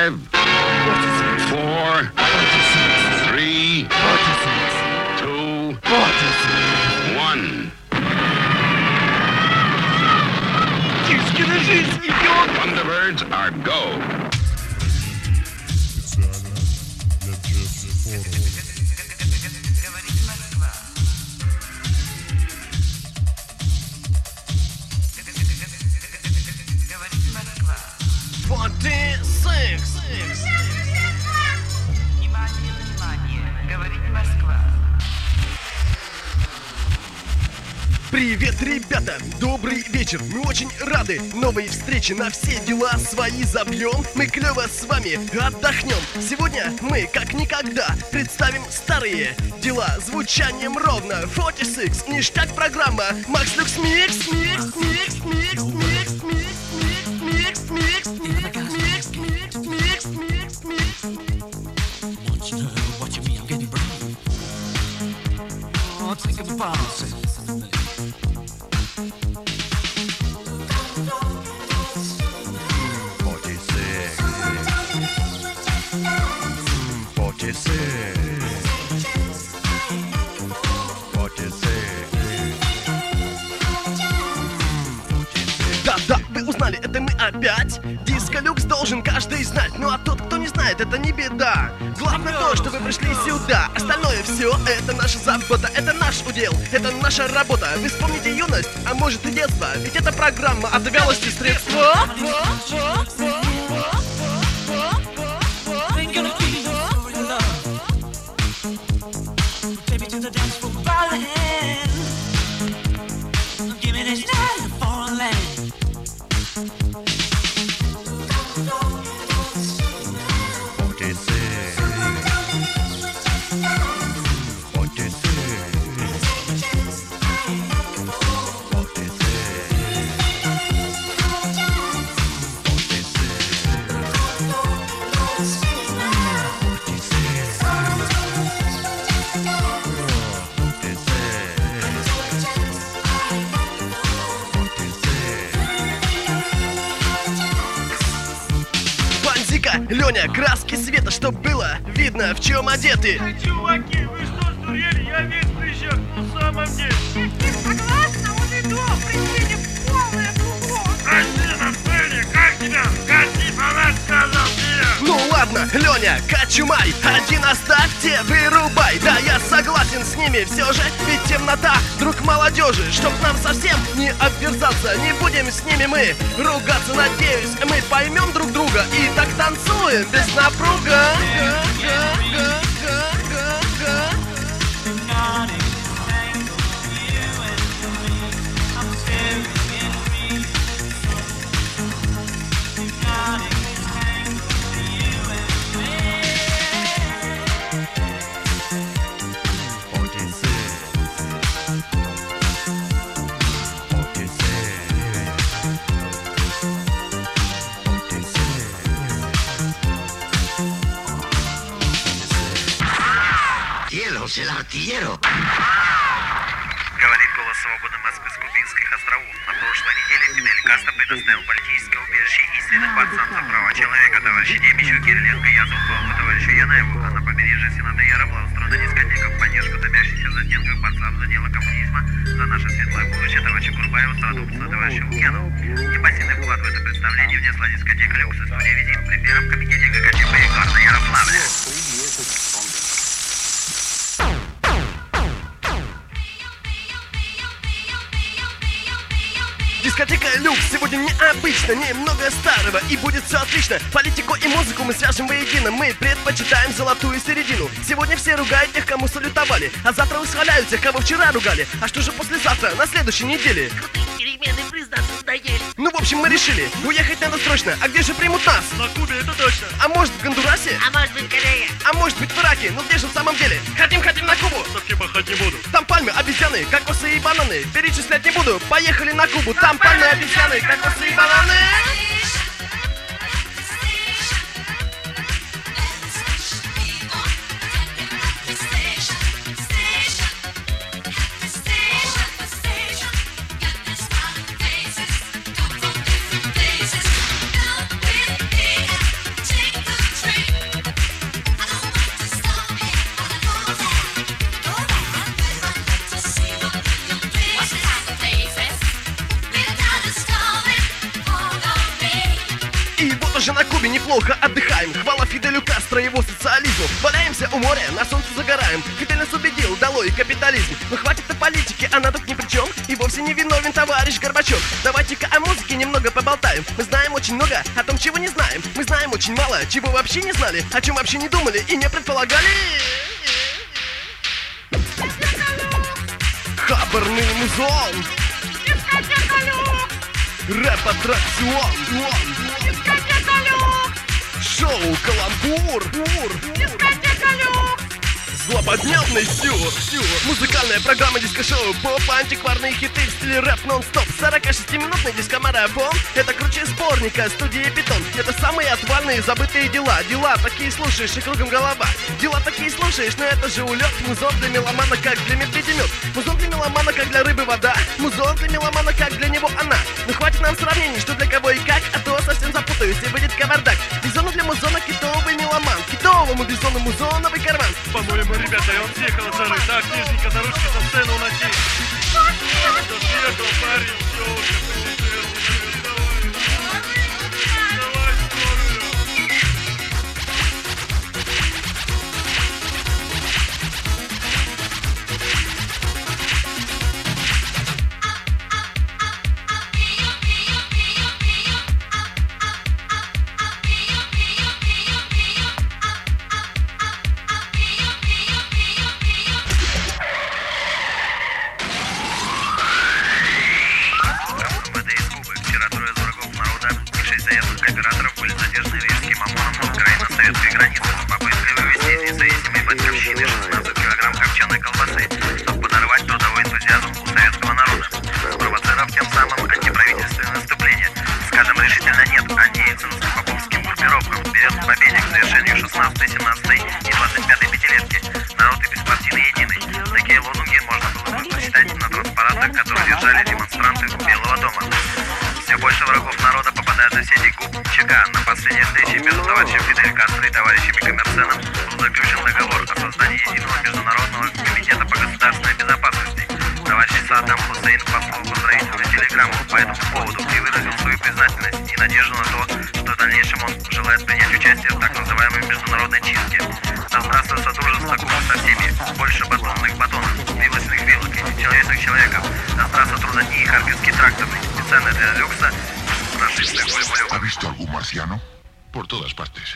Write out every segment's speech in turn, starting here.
5, 4, 3, 2, 1. Кишкина жизнь идет! Thunderbirds are go. Привет, ребята! Добрый вечер! Мы очень рады новой встрече. На все дела свои забьем. Мы клево с вами отдохнем. Сегодня мы, как никогда, представим старые дела звучанием ровно. 46, ништяк программа. Макс Люкс Микс, микс, микс, микс, микс, микс, микс, микс, микс, микс, микс, микс, микс. Want you to know what you mean? I'm getting brown. Oh, take a pause. Да-да, вы узнали, это мы опять. Диско Люкс должен каждый знать. Ну а тот, кто не знает, это не беда. Главное то, что вы пришли сюда. Остальное все, это наша забота, это наш удел, это наша работа. Вы вспомните юность, а может и детство. Ведь это программа от вялости средства. Леня, краски света, чтоб было видно, в чем одеты. Чуваки, вы что, сдурели? Я весь прищак, на самом деле. Согласна, он и до, прикинь, полное дупло. Катина, Фелли, как тебя? Кати, палац, сказал тебе. Ну ладно, Леня, Качумай, один оставьте, вырубай. Да, я согласен с ними все же, ведь темнота, друг молодежи. Чтоб нам совсем не обверзаться, не будем с ними мы ругаться. Надеюсь, мы поймем друг друга и так танцуем без напруга. El artillero. Говорит голос свободы Москвы с Кубинских островов. На прошлой неделе Фидель Кастро предоставил политическое убежище истинных борцам за права человека, товарищу Демичу Кириленко, Язовкову, товарищу Янаеву. А на побережье Сената Яра была устроена дискотека в поддержку томящихся в застенках борцам за дело коммунизма, за наше светлое будущее, товарищу Курбаеву, страдумцу, товарищу Лукьянову. Непосильный вклад в это представление внесла дискотека «Люкс» из студии «Визит» при первом комитете ГКЧП «Горно Ярославля». Дискотека Люкс сегодня необычно, немного старого, и будет все отлично. Политику и музыку мы свяжем воедино. Мы предпочитаем золотую середину. Сегодня все ругают тех, кому салютовали, а завтра восхваляют тех, кого вчера ругали. А что же послезавтра, на следующей неделе? Крутые перемены, признаться, надоели. Ну, в общем, мы решили, уехать надо срочно. А где же примут нас? На Кубе, это точно. А может, в Гондурасе? А может быть, Корея? А может быть, в Ираке? Ну где же в самом деле? Хотим на Кубу. Совсем пахать не буду. Там пальмы, обезьяны, кокосы и бананы. Перечислять не буду, поехали на Кубу. Там пальмы, обезьяны, кокосы и бананы. Take the же на Кубе неплохо отдыхаем. Хвала Фиделю Кастро, его социализму. Валяемся у моря, на солнце загораем. Фидель нас убедил, долой капитализм. Но хватит о политике, она тут ни при чем. И вовсе не виновен товарищ Горбачев. Давайте-ка о музыке немного поболтаем. Мы знаем очень много о том, чего не знаем. Мы знаем очень мало, чего вообще не знали. О чем вообще не думали и не предполагали. Хабарный музон. Дискотека люк! Рэп-аттракцион. Дискотека люк! Шоу «Каламбур». Дискотека люк! Злободневный сюр. Музыкальная программа диско-шоу. Поп, антикварные хиты в стиле рэп нон-стоп. 46-минутный дискомарафон. Это круче сборника студии Бетон. Это самые отвальные забытые дела. Дела такие слушаешь и кругом голова. Дела такие слушаешь, но это же улет. Музон для меломана, как для медведя мед. Музон для меломана, как для рыбы вода. Музон для меломана, как для него она. Но хватит нам сравнений, что для кого и как. А то совсем запутаюсь и будет кавардак. Бизону для музона китовый меломан. Китовому бизону музоновый карман. По-моему, ребята, и он съехал от жары. Так, нижненько за ручки за сцену уноси. Съехал, парень, все уже. Давай, скорую. Вчера трое из врагов народа и 6 заявных кооператоров были задержаны рижским ОМОНом на Украине советской границы с попыткой вывести из независимой батьковщины 16 килограмм копченой колбасы, чтобы подорвать трудовой энтузиазм у советского народа, спровоцировав тем самым антиправительственное наступление. Скажем решительно нет антиельциновско-поповским группировкам, вперед к победе, к завершению 16-й, 17-й и 25-й пятилетки. Народ и беспартийный единый. Такие лозунги можно было бы прочитать на транспарантах, которые держали демонстранты Белого дома. Все больше врагов народа попадают в сети ГУП ЧК. На последней встрече между товарищем Фидель Кастро и товарищами Коммерценом был заключен договор о создании единого международного комитета по государственной безопасности. Товарищ Саддам Хусейн послал поздравительную телеграмму по этому поводу и выразил свою признательность и надежду на то, что в дальнейшем он желает принять участие в так называемой международной чистке. Да здравствует содружество Куба со всеми, больше батонных батонов, вилочных вилок и человечных человеков. Да здравствует трудодни и Харьковский тракторный, специально для люкса, прошивший Вольво. ¿Ha visto algún marciano? Por todas partes.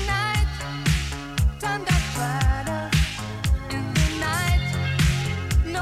Turn that brighter in the night.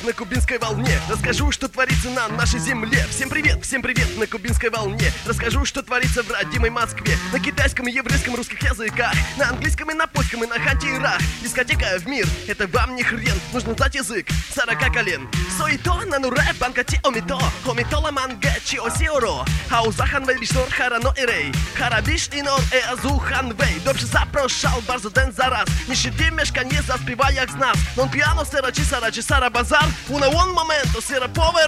на кубинской волне. Расскажу, что творится на нашей земле. Всем привет на кубинской волне. Расскажу, что творится в родимой Москве. На китайском, еврейском, русских языках. На английском и на польском, и на хантирах. Дискотека в мир, это вам не хрен. Нужно знать язык 40 колен. Соито, нануре, банкати, омито. Омитола манге, чиосиоро. Хаузахан вейбишнор, харано ирей. Харабиш инор, азухан вей. Dobrze zapraszał, bardzo ten zaraz. Nie siedzi mieszkanie, zaśpiewa jak z nas. Non piano, sera ci sara bazar. Una one momento, sera power.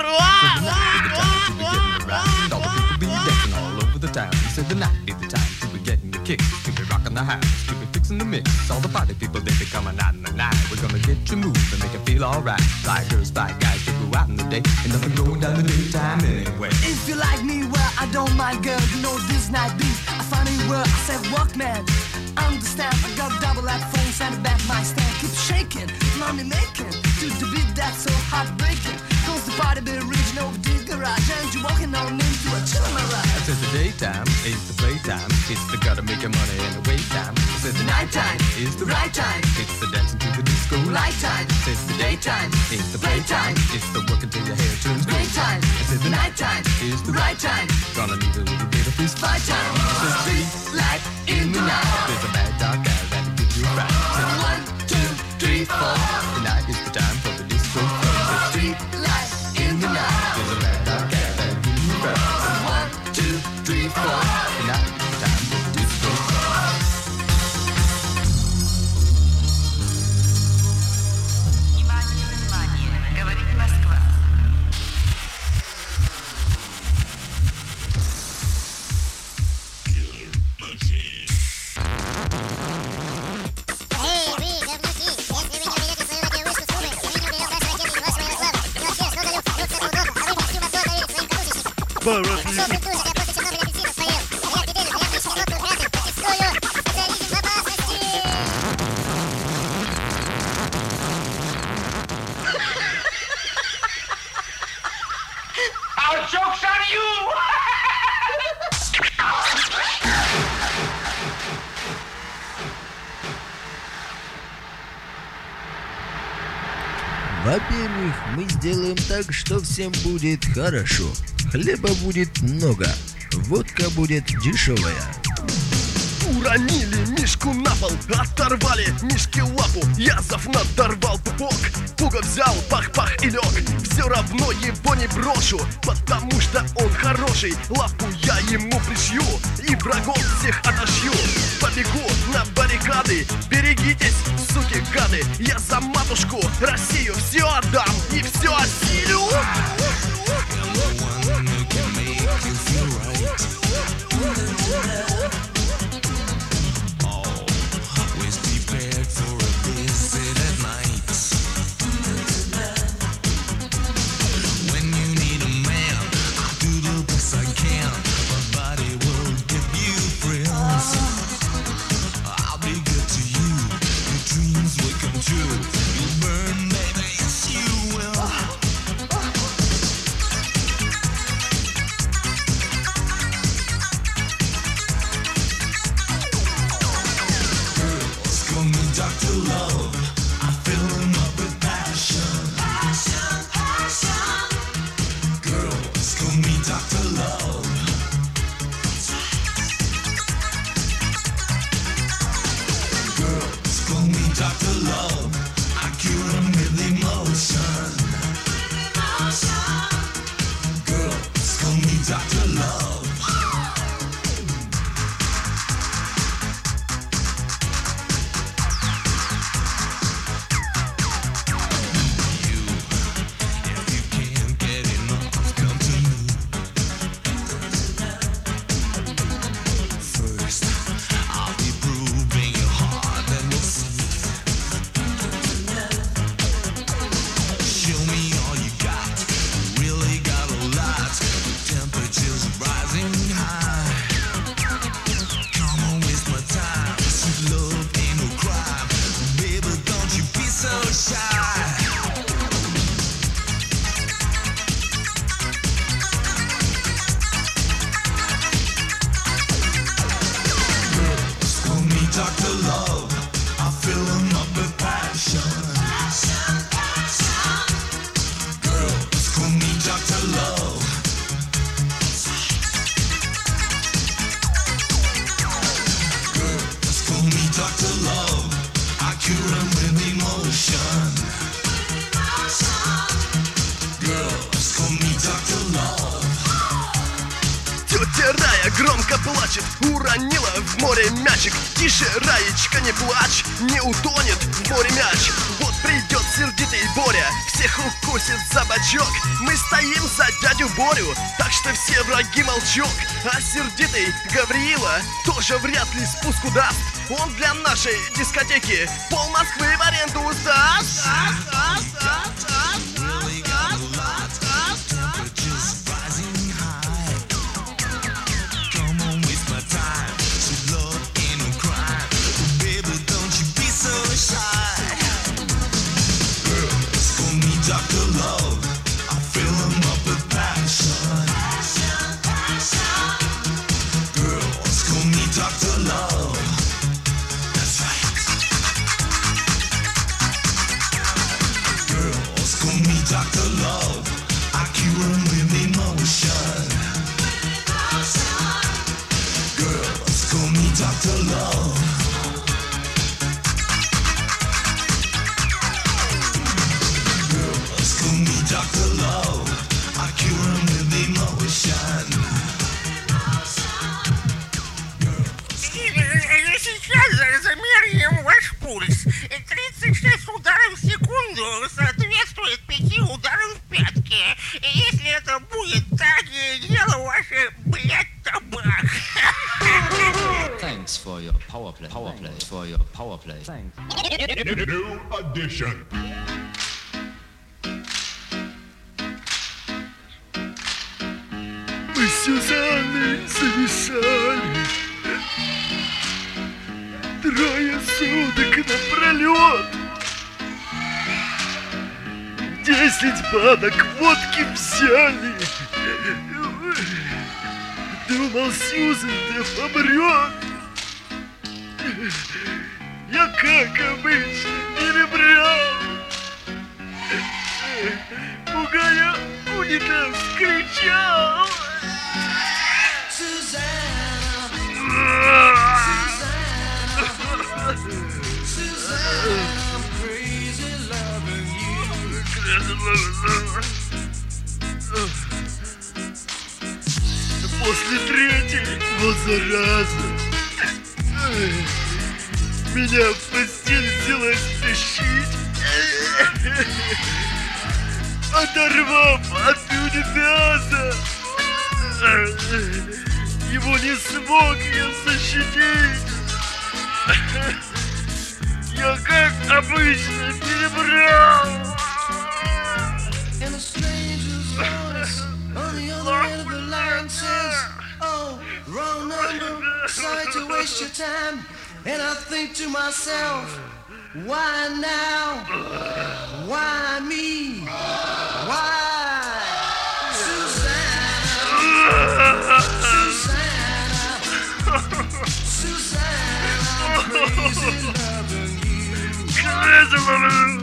All the people be dancing all over the town. He said the night be the time to be getting the kicks, to be rocking the house, to be fixing the mix. All the party people, they be coming out in the night. We're gonna get you moving and make you feel alright. Fly girls, fly guys, they go out in the day. Ain't nothing going down the daytime anyway. If you like me, well, I don't mind, girl. You know this night beat. I find it where I said, Walkman. Understand, I got double that phone, send it back my stand. Keep shaking, money making. To the beat that's so heartbreaking. Cause the party be reaching over the garage. And you walking on into a chill ride. I said the daytime is the playtime. It's the gotta make your money in the wait time. I said the nighttime is the right time. It's the dancing to the disco light time. I said the daytime is the playtime. It's the working till your hair turns gray time. I said the nighttime is the right time. Gonna need a little bit of fist fight time. I said street light in the night. There's a bad dog guy that'll give you a ride. I said 1, 2, 3, 4. The night is the time for the disco. The street light in the night. There's a bad dog guy that'll give you a ride. 1, 2, 3, 4. The night is the time for the disco. Внимание, внимание, говорит Москва. Our joke's on you! Во-первых, мы сделаем так, что всем будет хорошо. Хлеба будет много, водка будет дешевая. Уронили Мишку на пол, оторвали Мишке лапу. Язов надорвал пупок, Пуга взял, пах-пах и лег. Все равно его не брошу, потому что он хороший. Лапу я ему пришью и врагов всех отошью. Побегу на баррикады, берегитесь, суки гады. Я за матушку Россию все отдам и все осилю. Тетя Рая громко плачет, уронила в море мячик. Тише, Раечка, не плачь, не утонет в море мяч. Вот придет сердитый Боря, всех укусит за бочок. Мы стоим за дядю Борю, так что все враги молчок. А сердитый Гавриила тоже вряд ли спуску даст. Он для нашей дискотеки пол Москвы в аренду сдаст. Сейчас замеряем ваш пульс. 36 ударов в секунду соответствует 5 ударам в пятки. Если это будет так, дело ваше, блядь, табак. Thanks for your power play. For your power play. Thanks. New edition. Мы с Сюзанной зависали 3 суток напролет. 10 банок водки взяли. Думал, Сьюзан-то помрет. Я, как обычно, перебрал. Пугая унитаз, кричал. После 3-й, вот зараза, меня в постель взялась тащить, оторвав от унитаза. Его не смог я защитить. Я, как обычно, перебрал. And a stranger's voice on the other end of the line says, oh, wrong number, sorry to waste your time. And I think to myself, why now? Why me? Why? Susanna, I'm crazy loving you. Crazy loving you.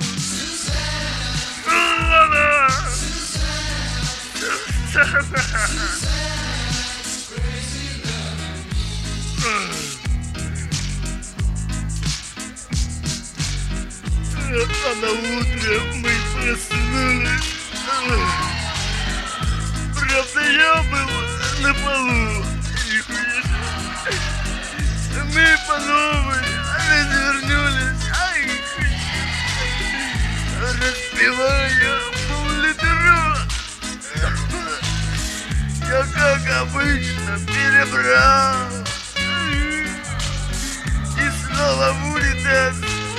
А на утро мы проснулись. Правда, я был на полу. Мы по новой развернулись. Распивая пол-литра. Я, как обычно, перебрал. И снова в унитаз.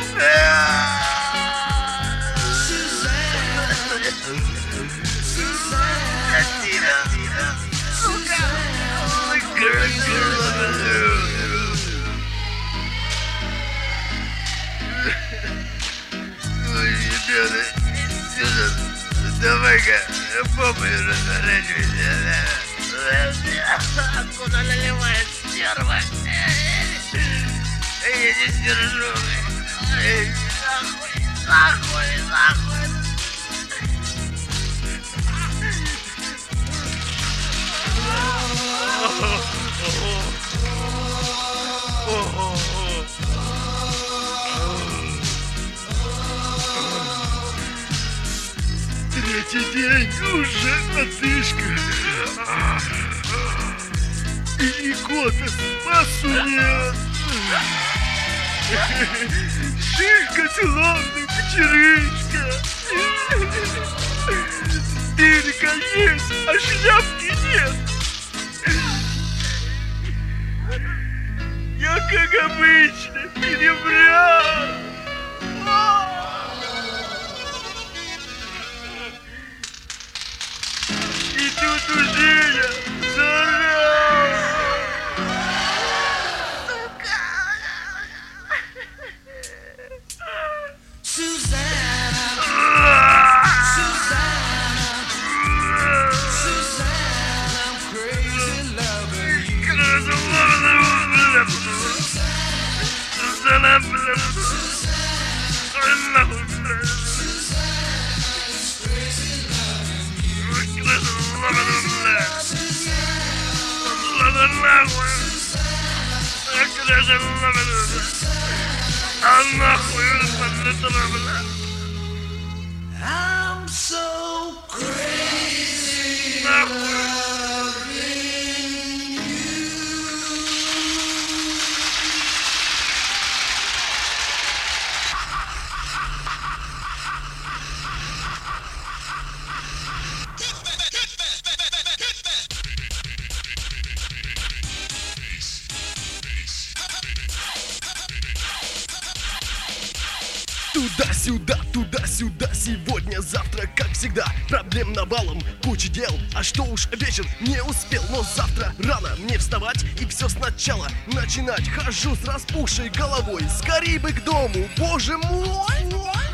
Давай-ка, попой разворачивайся. Откуда наливает стерва? Я не сдержу. Нахуй. Третий день уже одышка. И икота спасует. Шишка, целовная печерышка. Стелька есть, а шляпки нет. Я, как обычно, перебрал. И тут уже я заорал. I'm so crazy. Туда-сюда, сегодня-завтра, как всегда. Проблем навалом, куча дел. А что уж вечер не успел. Но завтра рано мне вставать и все сначала начинать. Хожу с распухшей головой, скорей бы к дому, боже мой.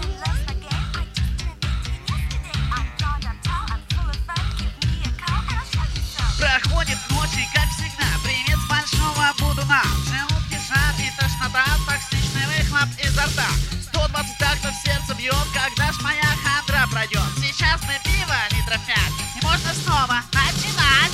Проходит ночи, как всегда. Привет с большого Будуна. Желудки жар и тошнота, токсичный выхлоп изо рта. 120 тактов сердце бьет, когда ж моя хандра пройдет. Сейчас мы пиво литров 5, и можно снова начинать.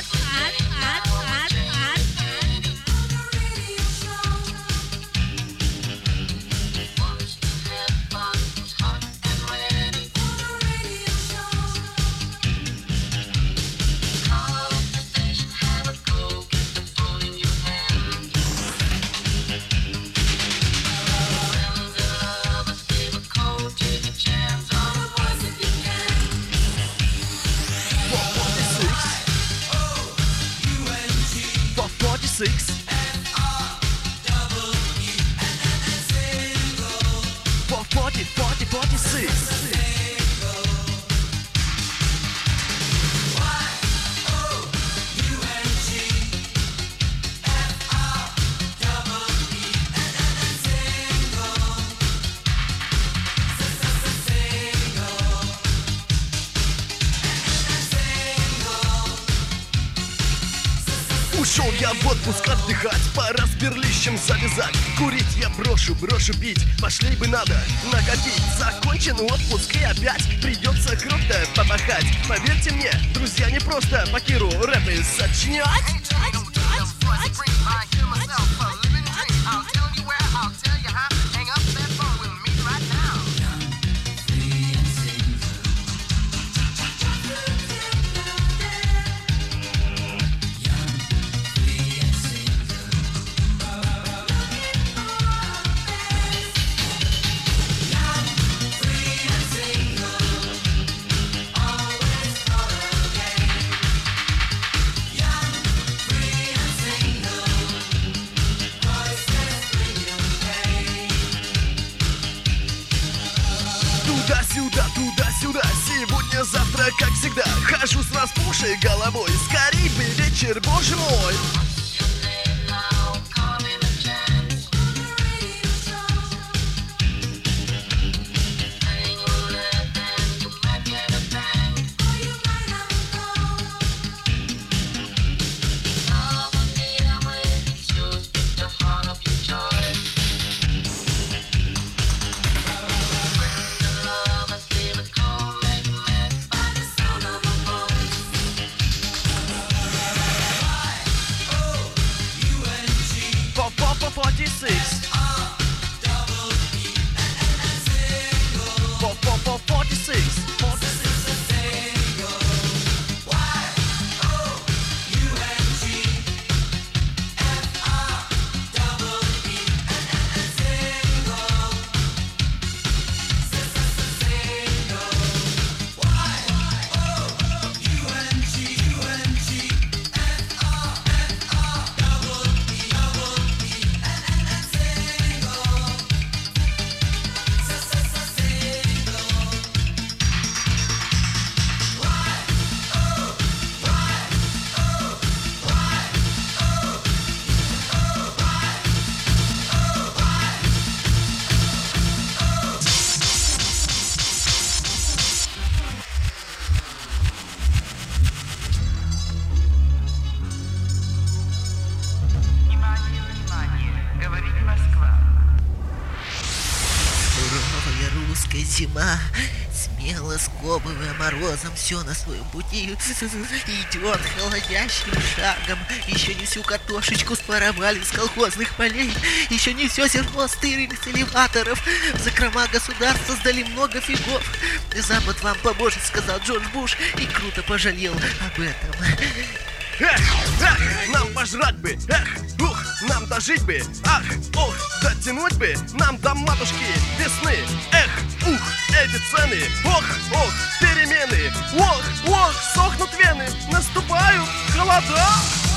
Ушел я в отпуск отдыхать, пора с берлищем завязать. Курить я брошу пить, пошли бы надо накопить. Закончен отпуск и опять придется круто помахать. Поверьте мне, друзья, не просто по Киру рэпы сочинять. Туда-сюда, сегодня-завтра, как всегда. Хожу с распухшей головой, скорей бы вечер, боже мой. Только зима, смело сковывая морозом все на своем пути, идет холодящим шагом. Еще не всю картошечку споровали с колхозных полей, еще не все зерно стырили с элеваторов. В закрома государства сдали много фигов. Запад вам поможет, сказал Джордж Буш, и круто пожалел об этом. Эх, нам пожрать бы, нам дожить бы, дотянуть бы нам до матушки весны. Эти цены, перемены, сохнут вены, наступают холода.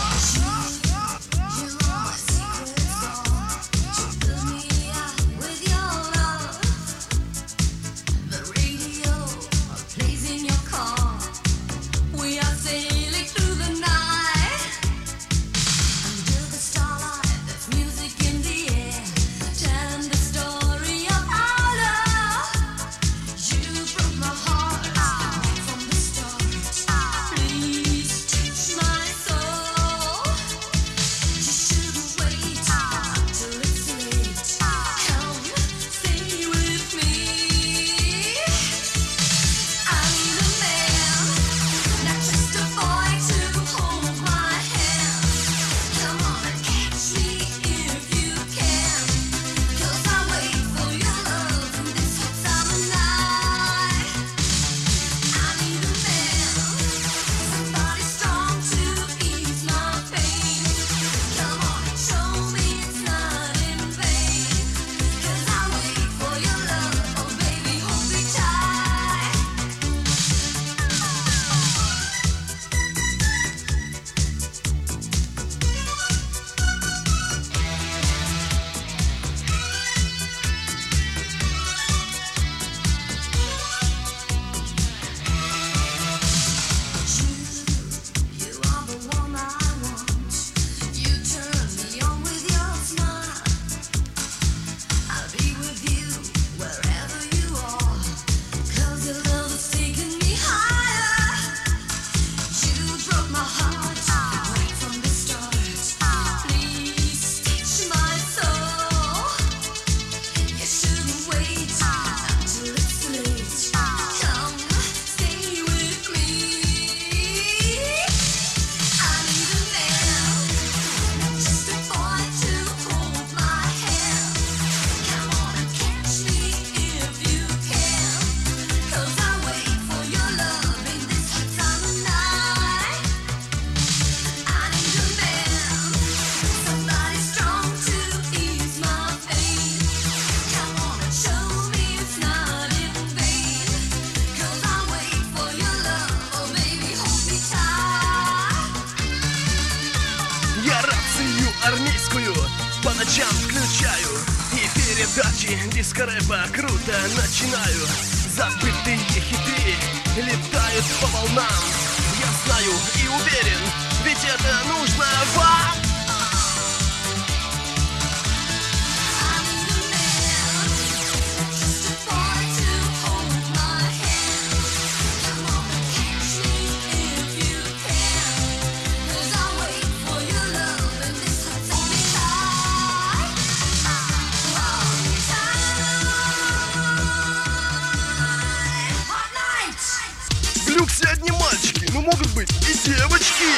Армейскую по ночам включаю, и передачи диско-рэпа круто начинаю. Забытые хиты летают по волнам. Я знаю и уверен, ведь это нужно вам. В люксе одни мальчики, но могут быть и девочки.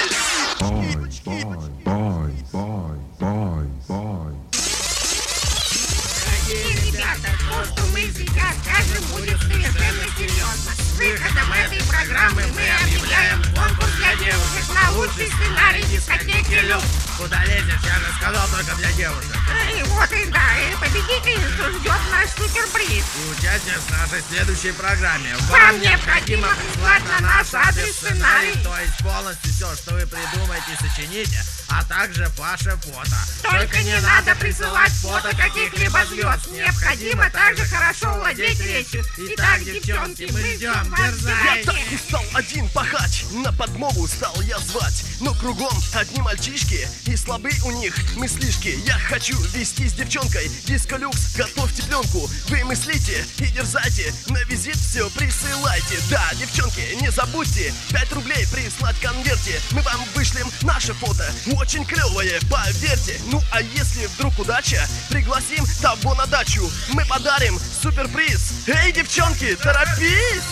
Дорогие ребята, то, что мы сейчас скажем, будет совершенно серьезно. С выходом этой программы мы объявляем конкурс для девушек на лучший сценарий дискотеки «Люкс». Куда лезешь? Я же сказал, только для девушек. И вот и да, и победительницу ждет наш суперприз. И участие в нашей следующей программе. Вам необходимо прислать на наш адрес сценарий. То есть полностью все, что вы придумаете, сочините, а также ваше фото. Только не надо присылать фото каких-либо звезд. Необходимо также хорошо владеть речью. Итак, девчонки, мы ждем. Я так устал один пахать, на подмогу стал я звать. Но кругом одни мальчишки, и слабы у них мыслишки. Я хочу вести с девчонкой диско-люкс, готовьте пленку. Вы мыслите и дерзайте, на визит все присылайте. Да, девчонки, не забудьте 5 рублей прислать в конверте. Мы вам вышлем наше фото. очень клевое, поверьте. Ну а если вдруг удача, пригласим того на дачу. Мы подарим суперприз. Эй, девчонки, торопись!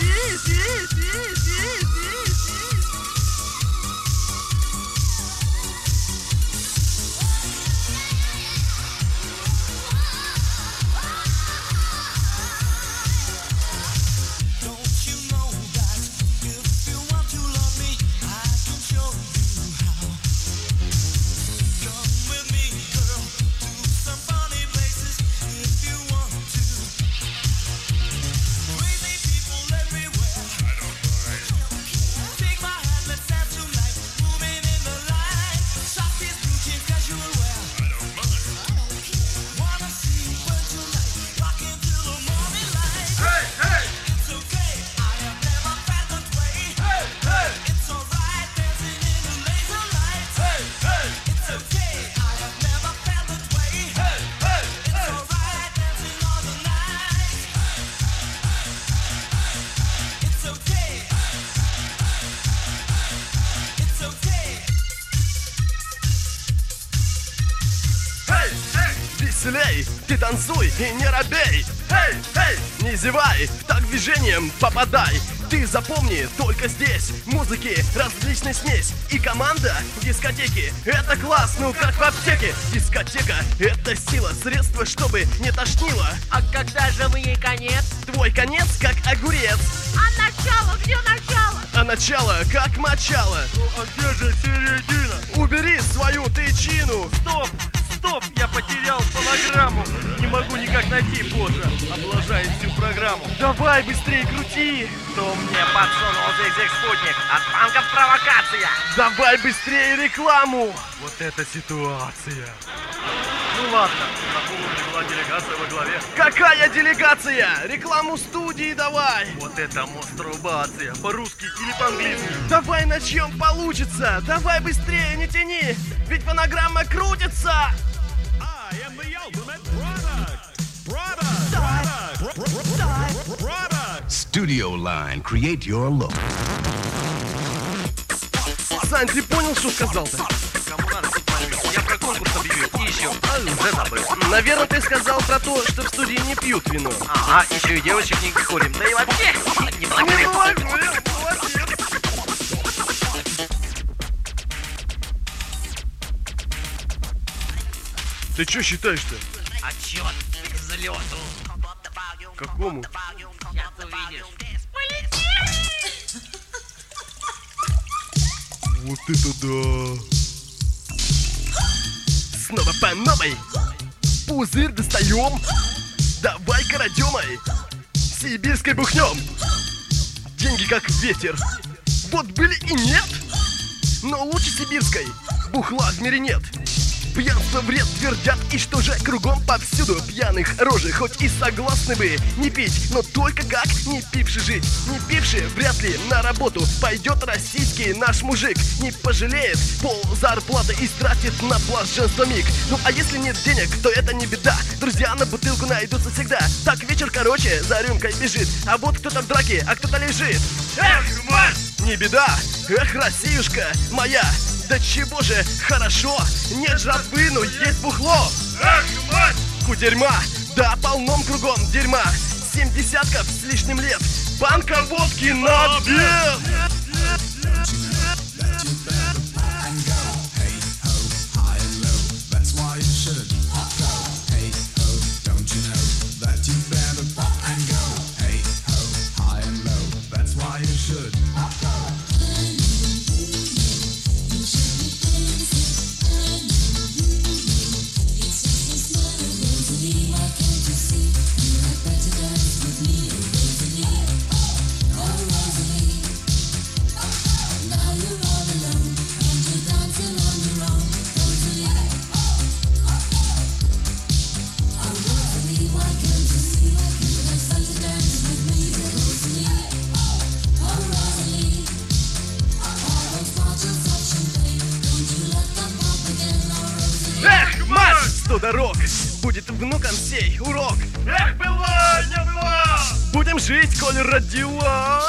Веселей, ты танцуй и не робей. Эй, эй, не зевай, так движением попадай. Ты запомни, только здесь музыки различной смесь. И команда дискотеки — это класс, ну как в аптеке. Дискотека — это сила, средство, чтобы не тошнило. А когда же вы ей конец? Твой конец как огурец. А начало? Где начало? А начало как мочало. Ну а где же середина? Убери свою тычину. Стоп! Стоп! Я потерял фонограмму. Не могу никак найти, боже. Облажает всю программу. Давай быстрее крути. Кто мне подсунул здесь спутник? От банков провокация. Давай быстрее рекламу. Вот это ситуация. Ну ладно, на полудне была делегация во главе. Какая делегация? Рекламу студии давай. Вот это мастурбация. По-русски или по-английски? Давай начнем, получится. Давай быстрее, не тяни. Ведь фонограмма крутится. Studio Line. Create your look. Сань, ты понял, что сказал-то? Кому надо, я про конкурс объявил. И еще. Уже забыл. Наверное, ты сказал про то, что в студии не пьют вино. Ага, еще и девочек не курим. Да и вообще не благодарим. Ты что считаешь-то? Отчет к взлету. Какому? Сейчас увидишь. Вот это да! Снова по новой. Пузырь достаем. Давай-ка, родемой, сибирской бухнем. Деньги как ветер. Вот были и нет. Но лучше сибирской бухла в мире нет. Пьянство вред твердят, и что же кругом повсюду пьяных рожи. Хоть и согласны бы не пить, но только как не пивший жить. Не пивший вряд ли на работу пойдет российский наш мужик. Не пожалеет пол зарплаты и стратит на блаженство миг. Ну а если нет денег, то это не беда. Друзья на бутылку найдутся всегда. Так вечер короче за рюмкой бежит. А вот кто-то в драке, а кто-то лежит. Эх, мать! Не беда! Эх, Россиюшка моя! Да чего же хорошо, нет жратвы, но есть бухло. Эх, мать! Кудерьма, да полном кругом дерьма. 70 с лишним лет, банка водки на обед. Дорог будет внукам сей урок. Эх, была, не была. Будем жить, коль родила.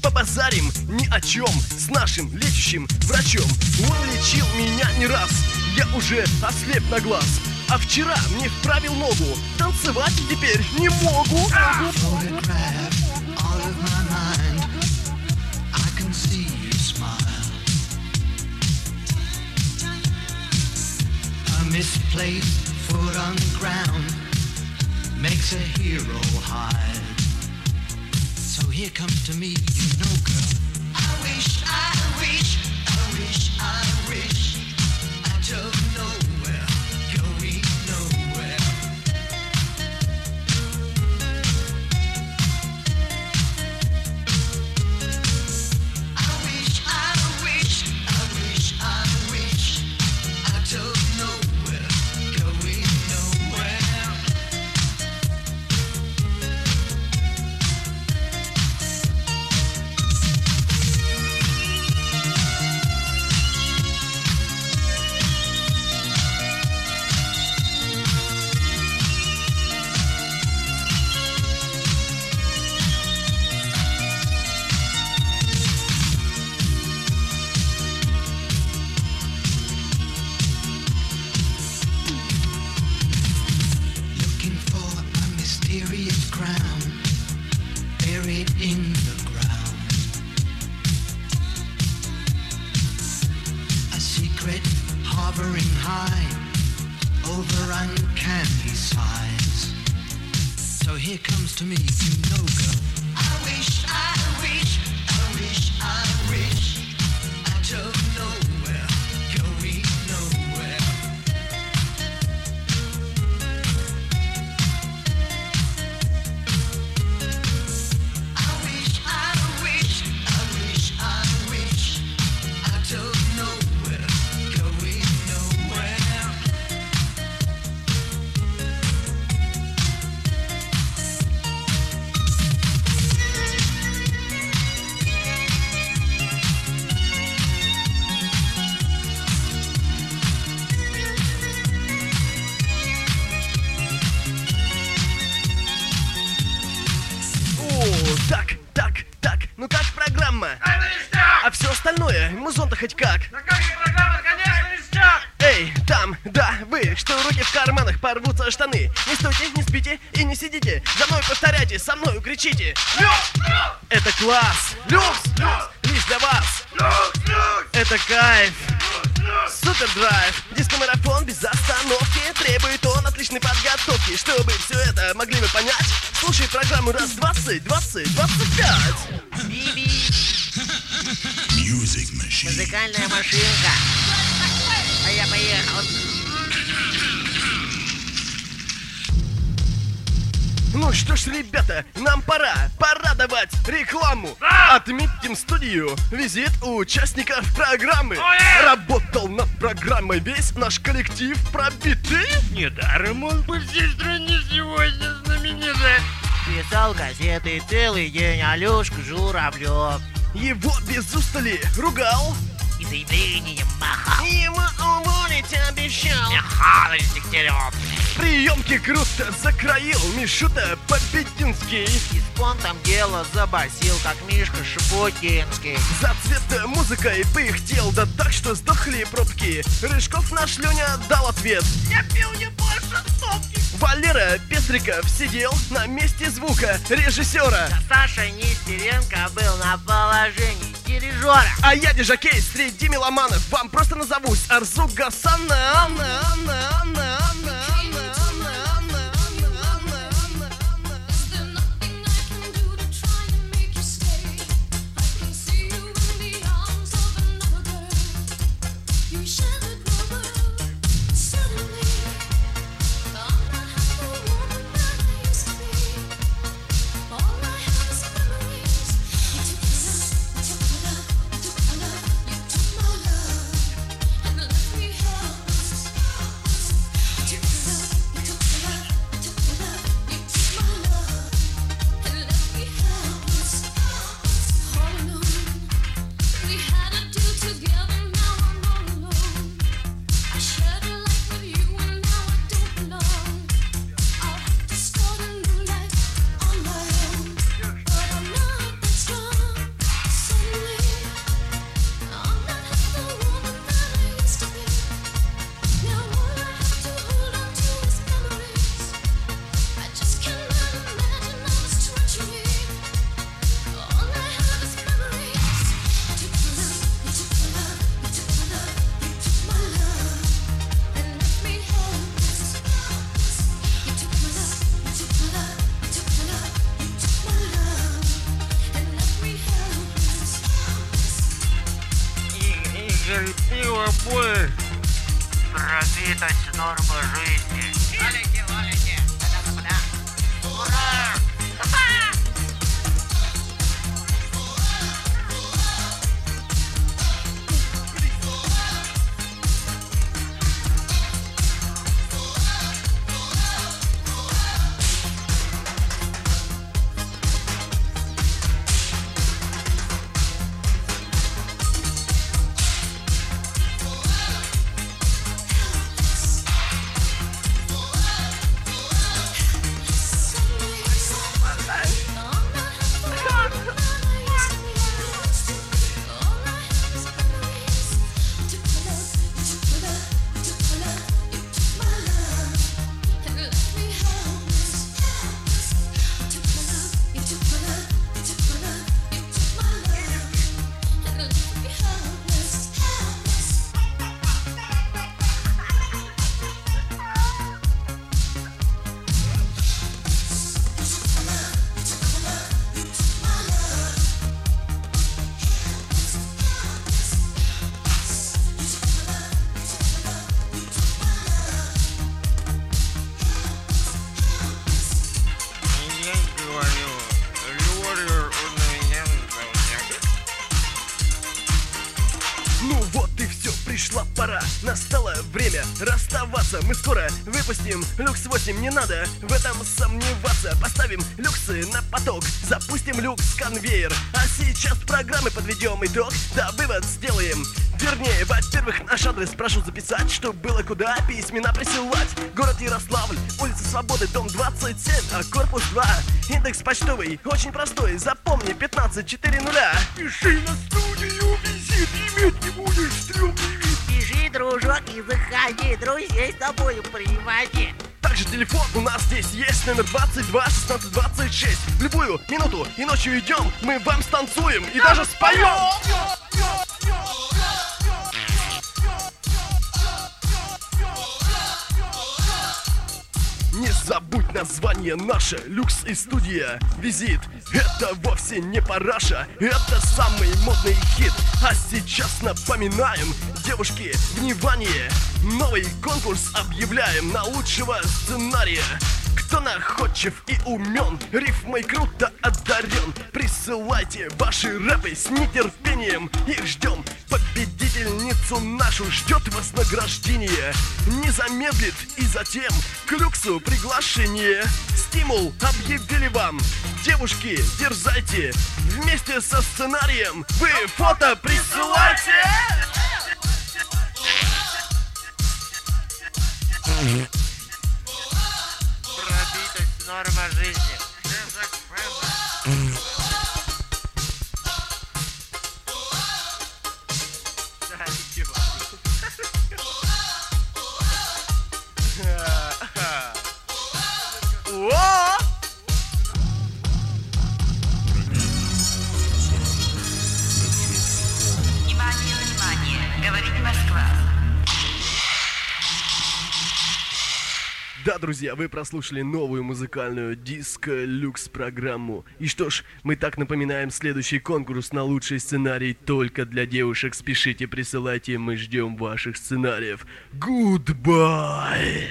побазарим ни о чем с нашим лечащим врачом. Он лечил меня не раз, я уже ослеп на глаз. А вчера мне вправил ногу, танцевать теперь не могу. Misplaced foot on the ground makes a hero hide. So here comes to me, you know, girl. I wish, I wish, I wish, I wish out of nowhere, going nowhere. I wish, I wish, I wish, I wish out of nowhere. To me, you know, girl. I wish, I wish, I wish, I wish out of nowhere, going nowhere. I wish, I wish, I wish, I wish out of nowhere, going nowhere. Ну как программа? А все остальное, музон-то хоть как? Да как же программа, конечно, ништяк! Эй, там, да, вы, что руки в карманах, порвутся штаны. Не стойте, не спите и не сидите. За мной повторяйте, со мной кричите. Люкс! Это класс! Люкс! Лишь для вас! Это кайф! Супер драйв! Диско-марафон без остановки. Требует он отличной подготовки. Чтобы все это могли вы понять, слушай программу раз 20, 20, 25. Биби! Музыкальная машинка. А я поехал. Ну что ж, ребята, нам пора давать рекламу. Отметим студию. Визит у участников программы. Работал над программой весь наш коллектив пробитый. Недаром он по всей стране сегодня знаменитый. Писал газеты целый день Алёшка Журавлёв. Его без устали ругал. И заявлением махал. Его уволить обещал. Михаил Дегтярев. Приемки круто закроил Мишута Побединский. И с понтом дело забасил, как Мишка Шипутинский. За цвет музыкой пыхтел, да так, что сдохли пробки. Рыжков наш Леня дал ответ: я пил не больше стопки. Валера Пестриков сидел на месте звука режиссера. Да Саша Нестеренко был на положении дирижера. А я дежакей среди меломанов. Вам просто назовусь Арзу Гасана. терпила боль. Пропитать норма жизни. Валите, валите. Ура! Пришла пора, настало время расставаться. Мы скоро выпустим Люкс 8, не надо в этом сомневаться. Поставим люксы на поток, запустим люкс-конвейер. А сейчас программы подведем итог, да вывод сделаем. Вернее, во-первых, наш адрес прошу записать, чтобы было куда письмена присылать. Город Ярославль, улица Свободы, дом 27, а корпус 2. Индекс почтовый, очень простой, запомни, 1540. Пиши на студию визит, иметь не будешь стрёмный вид. Бежи, дружок, и заходи, друзей с тобою приводи. Также телефон у нас здесь есть, номер 22 16 26. В любую минуту и ночью идем, мы вам станцуем и даже споем. Не забудь название наше, Люкс и студия Визит. Это вовсе не параша, это самый модный хит. А сейчас напоминаем, девушки, внимание, новый конкурс объявляем на лучшего сценария. Кто находчив и умен, рифмой круто одарен, присылайте ваши рэпы с нетерпением, их ждем. Победительницу нашу ждет вознаграждение. Не замедлит и затем к люксу приглашение. Стимул объявили вам. Девушки, дерзайте, вместе со сценарием вы фото присылайте. Пробитость норма жизни. Внимание, внимание, говорит Москва. Да, друзья, вы прослушали новую музыкальную диско-люкс-программу. И что ж, мы так напоминаем следующий конкурс на лучший сценарий только для девушек. Спешите, присылайте, мы ждем ваших сценариев. Goodbye!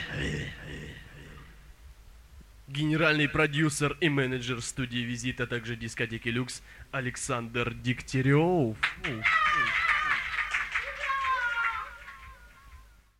Генеральный продюсер и менеджер студии «Визит», а также дискотеки «Люкс» Александр Дегтярев.